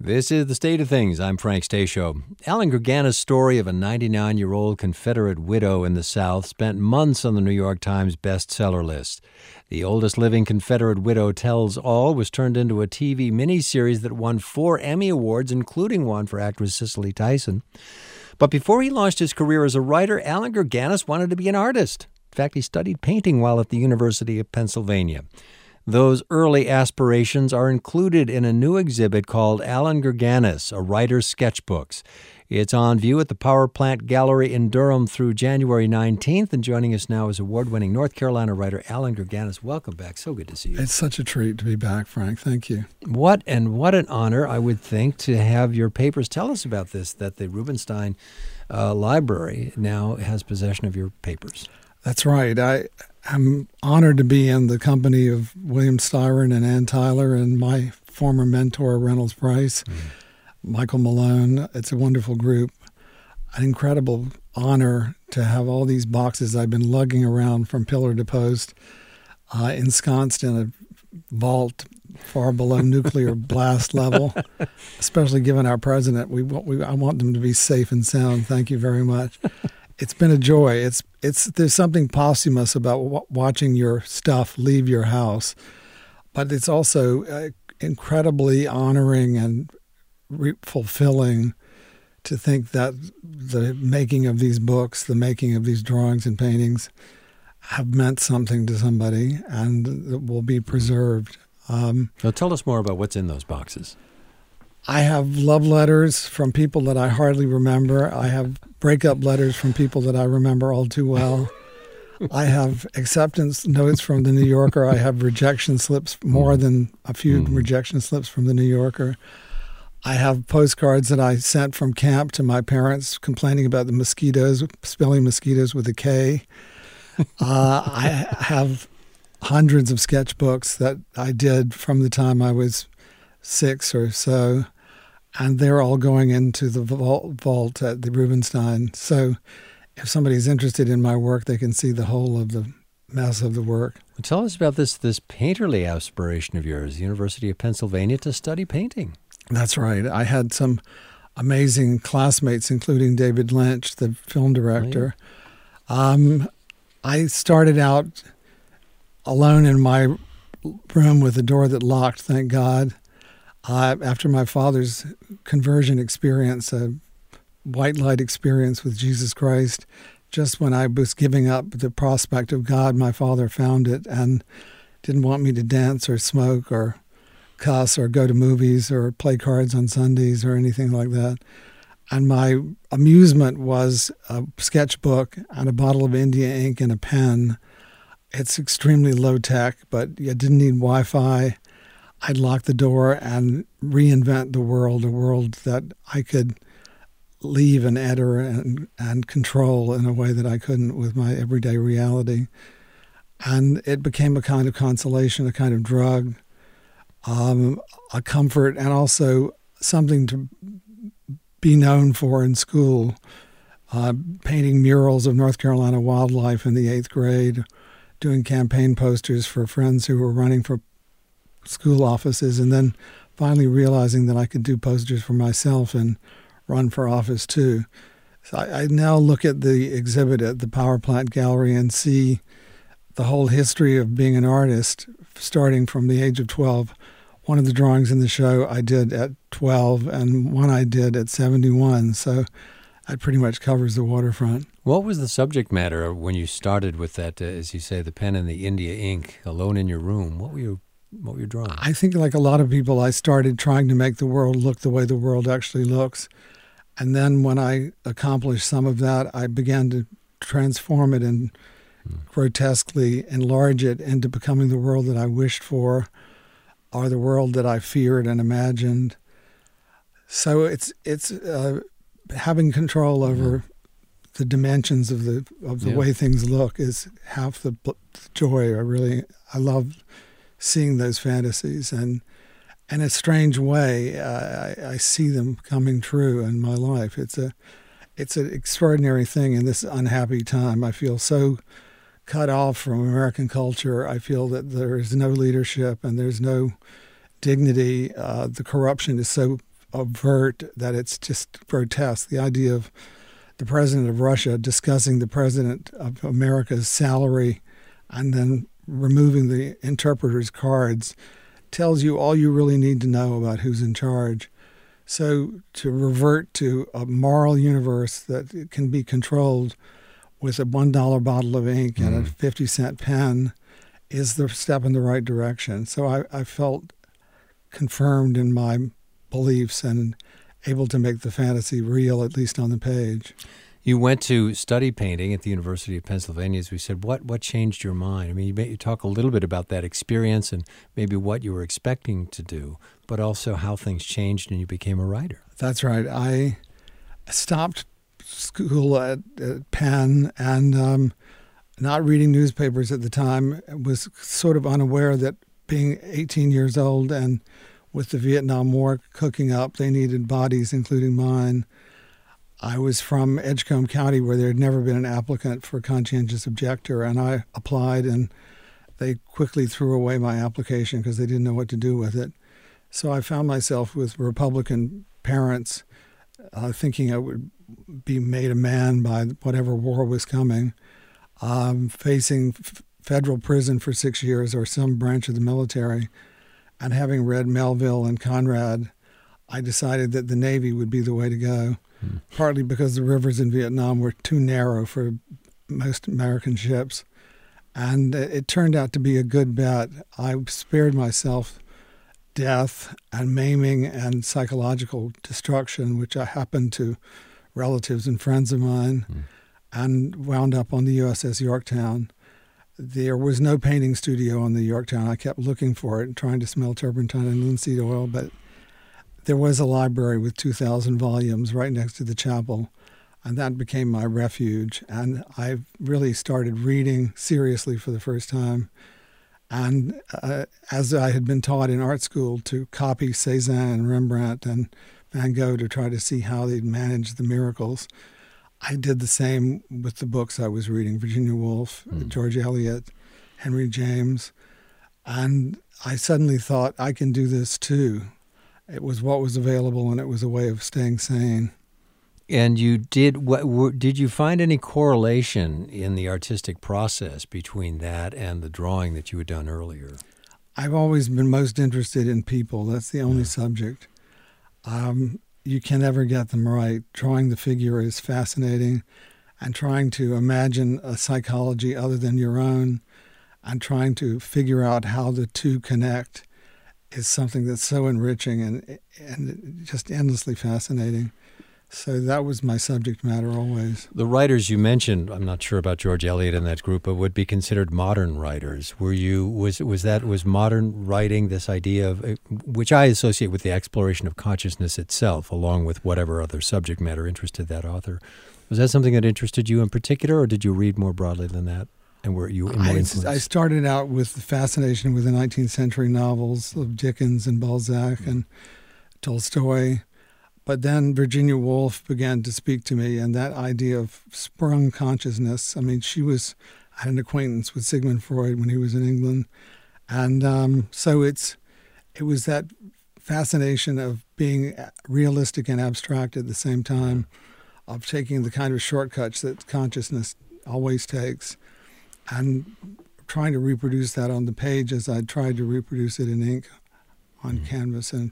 This is The State of Things. I'm Frank Stasio. Alan Gurganus' story of a 99-year-old Confederate widow in the South spent months on the New York Times bestseller list. The Oldest Living Confederate Widow Tells All was turned into a TV miniseries that won 4 Emmy Awards, including one for actress Cicely Tyson. But before he launched his career as a writer, Alan Gurganus wanted to be an artist. In fact, he studied painting while at the University of Pennsylvania. Those early aspirations are included in a new exhibit called Alan Gurganus, A Writer's Sketchbooks. It's on view at the Power Plant Gallery in Durham through January 19th. And joining us now is award-winning North Carolina writer Alan Gurganus. Welcome back. So good to see you. It's such a treat to be back, Frank. Thank you. What an honor, I would think, to have your papers. Tell us about this, that the Rubenstein Library now has possession of your papers. That's right. I'm honored to be in the company of William Styron and Ann Tyler and my former mentor, Reynolds Price, Michael Malone. It's a wonderful group. An incredible honor to have all these boxes I've been lugging around from pillar to post, ensconced in a vault far below nuclear blast level, especially given our president. I want them to be safe and sound. Thank you very much. It's been a joy. There's something posthumous about watching your stuff leave your house, but it's also incredibly honoring and fulfilling to think that the making of these books, the making of these drawings and paintings have meant something to somebody and will be preserved. So tell us more about what's in those boxes. I have love letters from people that I hardly remember. I have breakup letters from people that I remember all too well. I have acceptance notes from the New Yorker. I have rejection slips, more than a few rejection slips from the New Yorker. I have postcards that I sent from camp to my parents complaining about the mosquitoes, spelling mosquitoes with a K. I have hundreds of sketchbooks that I did from the time I was 6 or so, and they're all going into the vault at the Rubenstein. So if somebody's interested in my work, they can see the whole of the mess of the work. Well, tell us about this painterly aspiration of yours, the University of Pennsylvania, to study painting. That's right. I had some amazing classmates, including David Lynch, the film director. Oh, yeah. I started out alone in my room with a door that locked, thank God. After my father's conversion experience, a white light experience with Jesus Christ, just when I was giving up the prospect of God, my father found it and didn't want me to dance or smoke or cuss or go to movies or play cards on Sundays or anything like that. And my amusement was a sketchbook and a bottle of India ink and a pen. It's extremely low tech, but you didn't need Wi-Fi. I'd lock the door and reinvent the world, a world that I could leave and enter and control in a way that I couldn't with my everyday reality. And it became a kind of consolation, a kind of drug, a comfort, and also something to be known for in school. Painting murals of North Carolina wildlife in the 8th grade, doing campaign posters for friends who were running for school offices, and then finally realizing that I could do posters for myself and run for office too. So I now look at the exhibit at the Power Plant Gallery and see the whole history of being an artist, starting from the age of 12. One of the drawings in the show I did at 12, and one I did at 71. So that pretty much covers the waterfront. What was the subject matter when you started with that, as you say, the pen and the India ink, alone in your room? What were you drawing? I think, like a lot of people, I started trying to make the world look the way the world actually looks. And then when I accomplished some of that, I began to transform it and grotesquely enlarge it into becoming the world that I wished for, or the world that I feared and imagined. So it's having control over the dimensions of the way things look is half the joy. I love seeing those fantasies, and in a strange way, I see them coming true in my life. It's an extraordinary thing in this unhappy time. I feel so cut off from American culture. I feel that there is no leadership and there's no dignity. The corruption is so overt that it's just grotesque. The idea of the president of Russia discussing the president of America's salary and then removing the interpreter's cards tells you all you really need to know about who's in charge. So to revert to a moral universe that can be controlled with a $1 bottle of ink and a 50-cent pen is the step in the right direction. So I felt confirmed in my beliefs and able to make the fantasy real, at least on the page. You went to study painting at the University of Pennsylvania, as we said. What changed your mind? I mean, you talk a little bit about that experience and maybe what you were expecting to do, but also how things changed and you became a writer. That's right. I stopped school at Penn and not reading newspapers at the time, was sort of unaware that being 18 years old and with the Vietnam War cooking up, they needed bodies, including mine. I was from Edgecombe County, where there had never been an applicant for conscientious objector, and I applied, and they quickly threw away my application because they didn't know what to do with it. So I found myself with Republican parents thinking I would be made a man by whatever war was coming, facing federal prison for 6 years or some branch of the military. And having read Melville and Conrad, I decided that the Navy would be the way to go, partly because the rivers in Vietnam were too narrow for most American ships. And it turned out to be a good bet. I spared myself death and maiming and psychological destruction, which I happened to relatives and friends of mine, and wound up on the USS Yorktown. There was no painting studio on the Yorktown. I kept looking for it and trying to smell turpentine and linseed oil, but there was a library with 2,000 volumes right next to the chapel, and that became my refuge. And I really started reading seriously for the first time. And as I had been taught in art school to copy Cézanne and Rembrandt and Van Gogh to try to see how they'd managed the miracles, I did the same with the books I was reading, Virginia Woolf, George Eliot, Henry James. And I suddenly thought, I can do this too. It was what was available, and it was a way of staying sane. And you did you find any correlation in the artistic process between that and the drawing that you had done earlier? I've always been most interested in people. That's the only subject. You can never get them right. Drawing the figure is fascinating, and trying to imagine a psychology other than your own and trying to figure out how the two connect is something that's so enriching and just endlessly fascinating. So that was my subject matter always. The writers you mentioned, I'm not sure about George Eliot in that group, but would be considered modern writers. Was modern writing this idea of, which I associate with the exploration of consciousness itself, along with whatever other subject matter interested that author? Was that something that interested you in particular, or did you read more broadly than that? And were you more influenced? I started out with the fascination with the 19th century novels of Dickens and Balzac and Tolstoy. But then Virginia Woolf began to speak to me, and that idea of sprung consciousness. I mean, I had an acquaintance with Sigmund Freud when he was in England. And so it was that fascination of being realistic and abstract at the same time, of taking the kind of shortcuts that consciousness always takes, and trying to reproduce that on the page as I tried to reproduce it in ink on canvas. And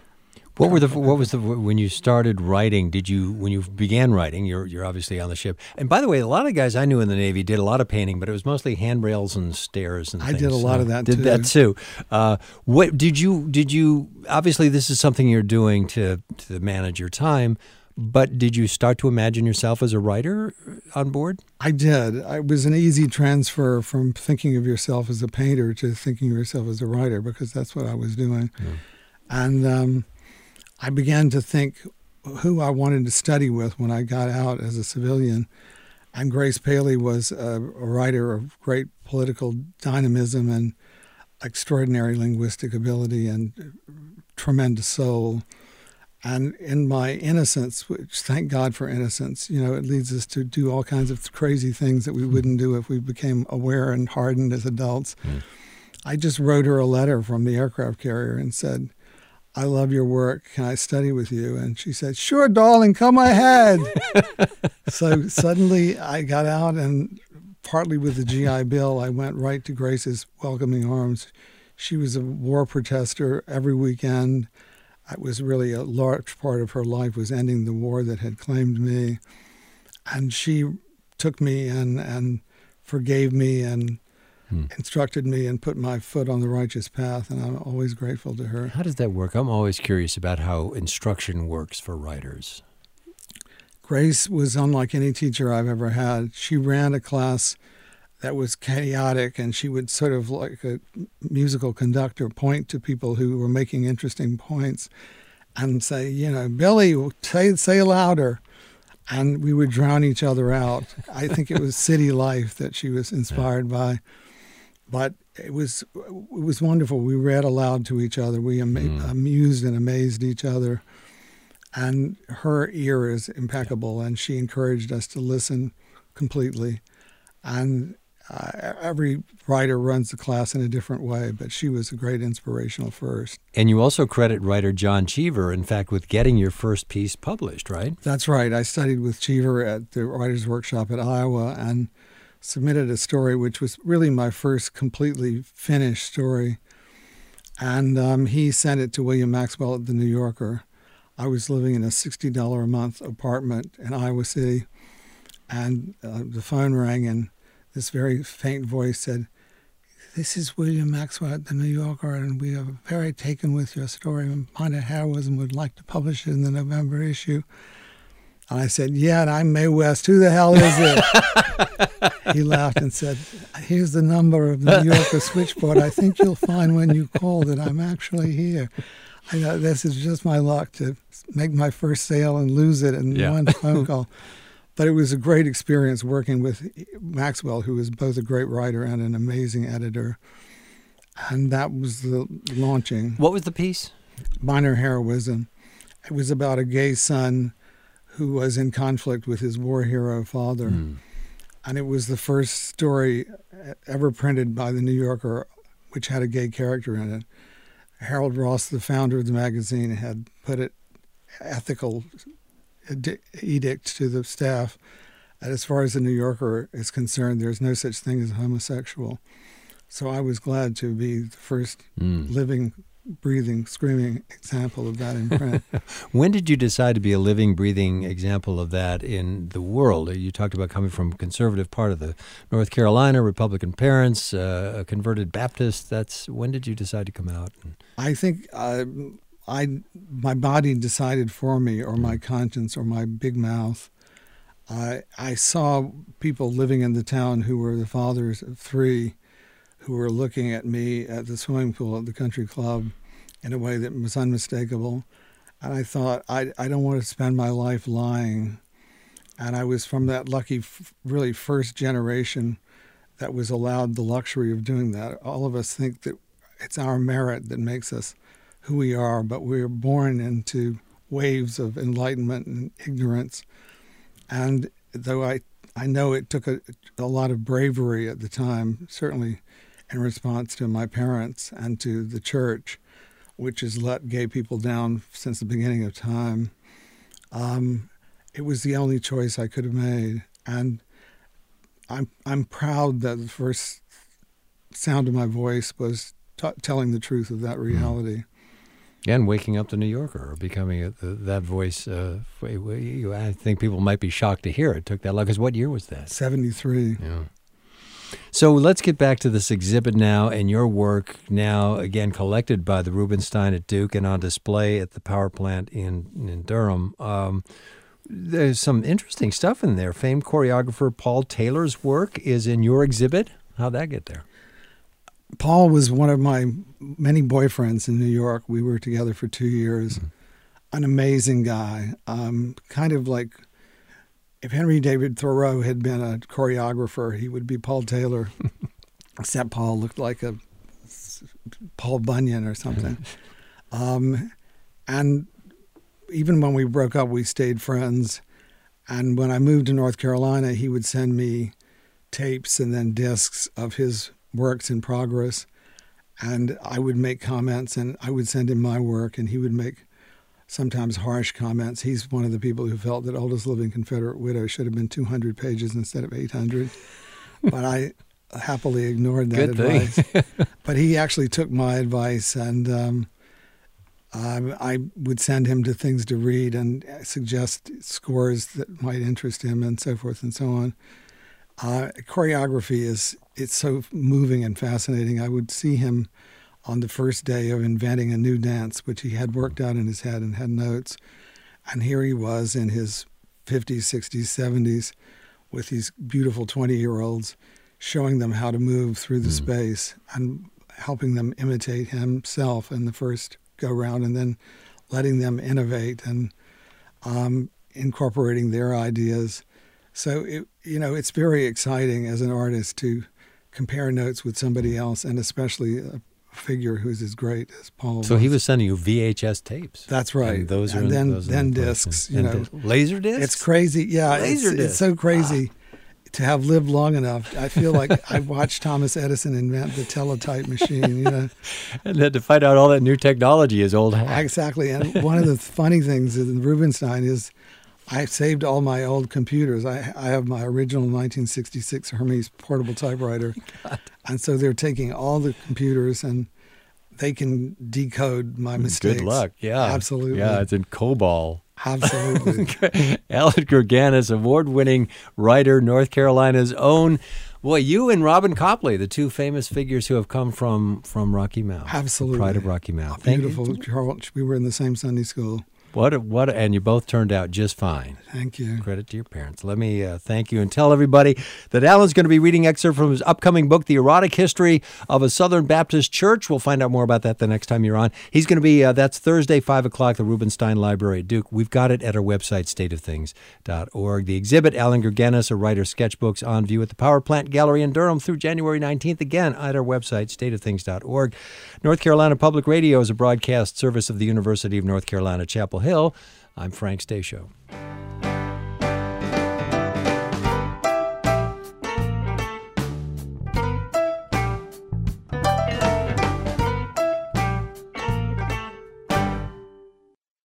when you started writing, when you began writing, you're obviously on the ship. And by the way, a lot of guys I knew in the Navy did a lot of painting, but it was mostly handrails and stairs and things. I did a lot of that too. Did that too. What did you obviously this is something you're doing to manage your time, but did you start to imagine yourself as a writer on board? I did. It was an easy transfer from thinking of yourself as a painter to thinking of yourself as a writer, because that's what I was doing. And I began to think who I wanted to study with when I got out as a civilian. And Grace Paley was a writer of great political dynamism and extraordinary linguistic ability and tremendous soul. And in my innocence, which thank God for innocence, it leads us to do all kinds of crazy things that we wouldn't do if we became aware and hardened as adults. I just wrote her a letter from the aircraft carrier and said, I love your work. Can I study with you? And she said, sure, darling, come ahead. So suddenly I got out, and partly with the GI Bill, I went right to Grace's welcoming arms. She was a war protester every weekend. It was really a large part of her life was ending the war that had claimed me. And she took me in and forgave me and instructed me and put my foot on the righteous path, and I'm always grateful to her. How does that work? I'm always curious about how instruction works for writers. Grace was unlike any teacher I've ever had. She ran a class that was chaotic, and she would sort of like a musical conductor point to people who were making interesting points and say, Billy, say louder. And we would drown each other out. I think it was city life that she was inspired by. But it was wonderful. We read aloud to each other. We amused and amazed each other. And her ear is impeccable, and she encouraged us to listen completely. And every writer runs the class in a different way, but she was a great inspirational first. And you also credit writer John Cheever, in fact, with getting your first piece published, right? That's right. I studied with Cheever at the Writers' Workshop at Iowa and submitted a story which was really my first completely finished story. And he sent it to William Maxwell at the New Yorker. I was living in a $60 a month apartment in Iowa City, and the phone rang, and this very faint voice said, "This is William Maxwell at the New Yorker, and we are very taken with your story. Minor Heroism would like to publish it in the November issue." And I said, "Yeah, and I'm Mae West. Who the hell is it?" He laughed and said, "Here's the number of the New Yorker switchboard. I think you'll find when you call that I'm actually here." I thought, this is just my luck to make my first sale and lose it in one phone call. But it was a great experience working with Maxwell, who is both a great writer and an amazing editor. And that was the launching. What was the piece? Minor Heroism. It was about a gay son who was in conflict with his war hero father. And it was the first story ever printed by the New Yorker which had a gay character in it. Harold Ross, the founder of the magazine, had put it ethical edict to the staff that as far as the New Yorker is concerned, there's no such thing as homosexual. So I was glad to be the first living, breathing, screaming example of that in print. When did you decide to be a living, breathing example of that in the world? You talked about coming from a conservative part of the North Carolina, Republican parents, a converted Baptist. When did you decide to come out? I think my body decided for me, or my conscience, or my big mouth. I saw people living in the town who were the fathers of three, who were looking at me at the swimming pool at the country club in a way that was unmistakable. And I thought, I don't want to spend my life lying. And I was from that lucky, really first generation that was allowed the luxury of doing that. All of us think that it's our merit that makes us who we are, but we're born into waves of enlightenment and ignorance. And though I know it took a lot of bravery at the time, certainly in response to my parents and to the church, which has let gay people down since the beginning of time, it was the only choice I could have made. And I'm proud that the first sound of my voice was telling the truth of that reality. And waking up the New Yorker, or becoming that voice. I think people might be shocked to hear it took that long. Because what year was that? 73. Yeah. So let's get back to this exhibit now, and your work now, again, collected by the Rubenstein at Duke and on display at the power plant in Durham. There's some interesting stuff in there. Famed choreographer Paul Taylor's work is in your exhibit. How'd that get there? Paul was one of my many boyfriends in New York. We were together for 2 years. An amazing guy. Kind of like if Henry David Thoreau had been a choreographer, he would be Paul Taylor, except Paul looked like a Paul Bunyan or something. And even when we broke up, we stayed friends. And when I moved to North Carolina, he would send me tapes and then discs of his works in progress. And I would make comments, and I would send him my work, and he would make sometimes harsh comments. He's one of the people who felt that Oldest Living Confederate Widow should have been 200 pages instead of 800. But I happily ignored that advice. But he actually took my advice, and I would send him to things to read and suggest scores that might interest him and so forth and so on. Choreography it's so moving and fascinating. I would see him on the first day of inventing a new dance, which he had worked out in his head and had notes. And here he was in his 50s, 60s, 70s with these beautiful 20-year-olds showing them how to move through the space and helping them imitate himself in the first go-round, and then letting them innovate and incorporating their ideas. So, it's very exciting as an artist to compare notes with somebody else, and especially a figure who's as great as Paul. So he was sending you VHS tapes. That's right. And those and are then discs. Laser discs. It's crazy. Yeah, it's so crazy to have lived long enough. I feel like I watched Thomas Edison invent the teletype machine. And then to find out all that new technology is old hat. Exactly. And one of the funny things in Rubenstein is I saved all my old computers. I have my original 1966 Hermes portable typewriter. God. And so they're taking all the computers and they can decode my mistakes. Good luck. Yeah. Absolutely. Yeah, it's in COBOL. Absolutely. Alan Gurganus, award-winning writer, North Carolina's own. Boy, you and Robin Copley, the two famous figures who have come from Rocky Mount. Absolutely. The pride of Rocky Mount. Beautiful. We were in the same Sunday school. And you both turned out just fine. Thank you. Credit to your parents. Let me thank you and tell everybody that Alan's going to be reading excerpt from his upcoming book, The Erotic History of a Southern Baptist Church. We'll find out more about that the next time you're on. He's going to be, that's Thursday, 5 o'clock, the Rubenstein Library at Duke. We've got it at our website, stateofthings.org. The exhibit, Alan Gurganus, a writer's sketchbooks, on view at the Power Plant Gallery in Durham through January 19th. Again, at our website, stateofthings.org. North Carolina Public Radio is a broadcast service of the University of North Carolina, Chapel Hill. I'm Frank Stasio.